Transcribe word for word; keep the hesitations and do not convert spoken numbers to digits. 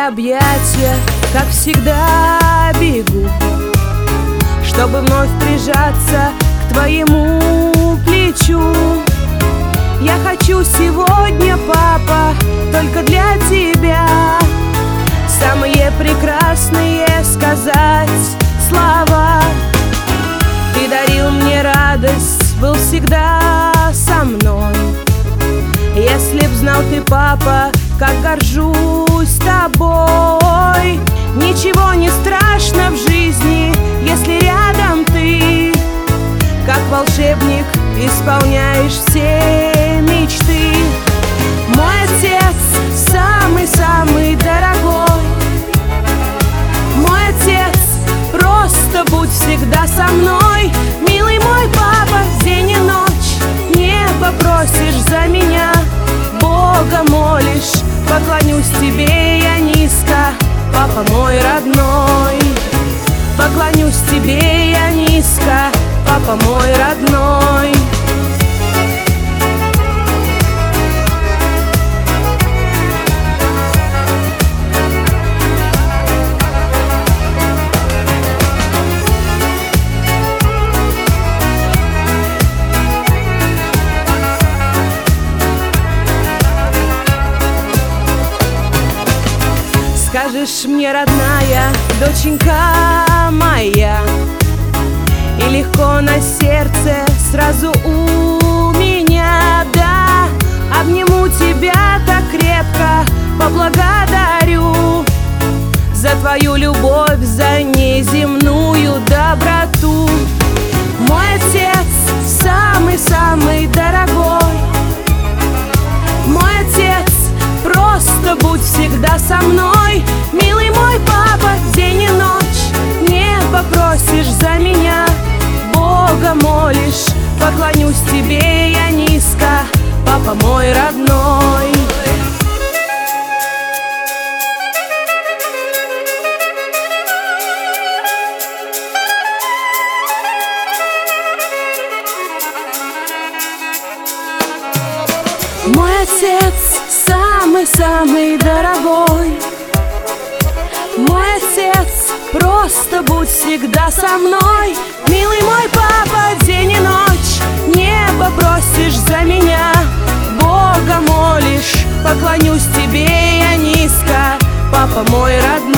объятия, как всегда бегу, чтобы вновь прижаться к твоему плечу. Я хочу сегодня, папа, только для тебя самые прекрасные сказать слова. Ты дарил мне радость, был всегда со мной. Если б знал ты, папа, как горжусь тобой. Ничего не страшно в жизни, если рядом ты. Как волшебник исполняешь все мечты. Мой отец самый-самый дорогой. Мой отец, просто будь всегда со мной. Милый мой папа, день и ночь небо просишь за меня, Бога молишь, поклонюсь тебе я низко, папа мой родной. Поклонюсь тебе я низко, папа мой родной. Скажешь мне, родная, доченька моя, и легко на сердце сразу у меня, да. Обниму тебя так крепко, поблагодарю за твою любовь, за неземную доброту. Мой отец самый-самый дорогой. Мой отец, просто будь всегда со мной. Милый мой папа, день и ночь небо просишь за меня, Бога молишь, поклонюсь тебе я низко, папа мой родной. Мой отец самый-самый дорогой. Мой отец, просто будь всегда со мной. Милый мой папа, день и ночь небо просишь за меня, Бога молишь, поклонюсь тебе я низко, папа мой родной.